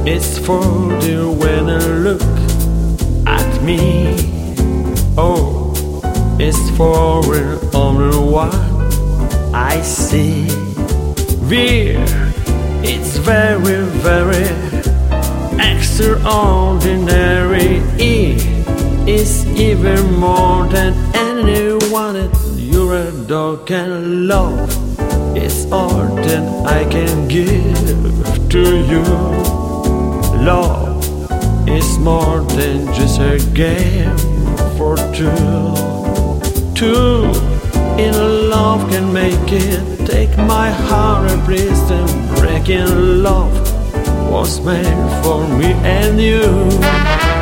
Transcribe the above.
It's for the when I look at me. Oh, it's for only what I see. Here, it's very, very extraordinary. It is even more than anyone that your dog can love. It's all that I can give to you. Love is more than just a game for two. Two in love can make it. Take my heart and please and break in love was made for me and you.